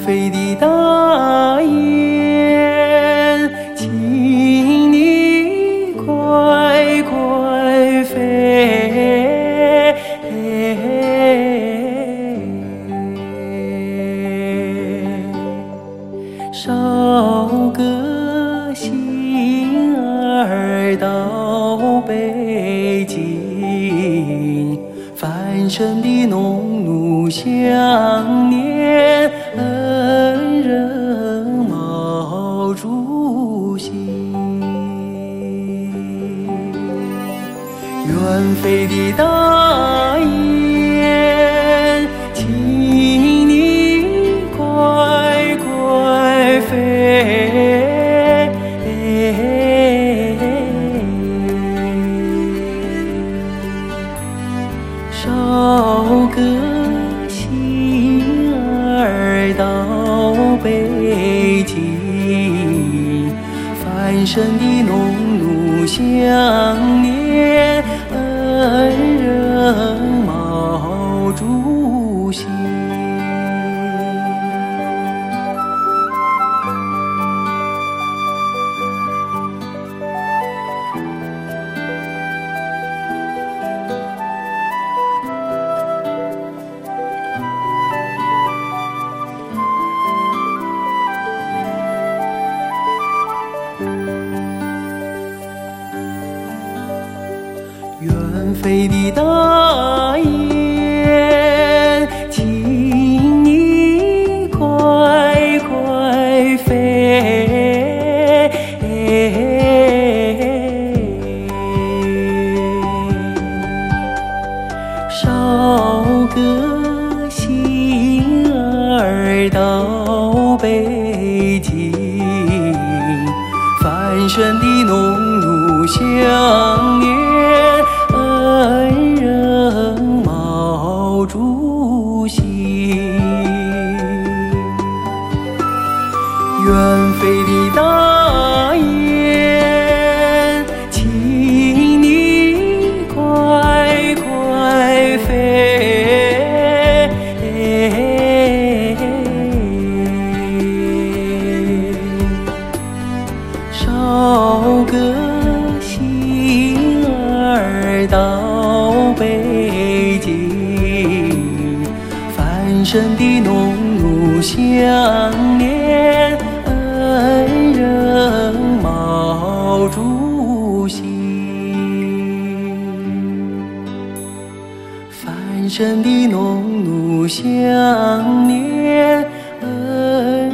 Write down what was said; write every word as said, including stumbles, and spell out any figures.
飞的大雁，请你快快飞，捎个信儿到北京，繁盛的农奴想念恩人毛主席。远飞的大雁，请你快快飞，捎个信儿到北京，繁盛的农奴想念恩人毛主席。远飞的大雁，请你快快飞，捎个信儿到北京，繁盛的农奴想念恩人毛主席。远飞的大雁，请你快快飞，捎个信儿到北京，繁盛的农奴想念恩人毛主席。繁盛的农奴想念恩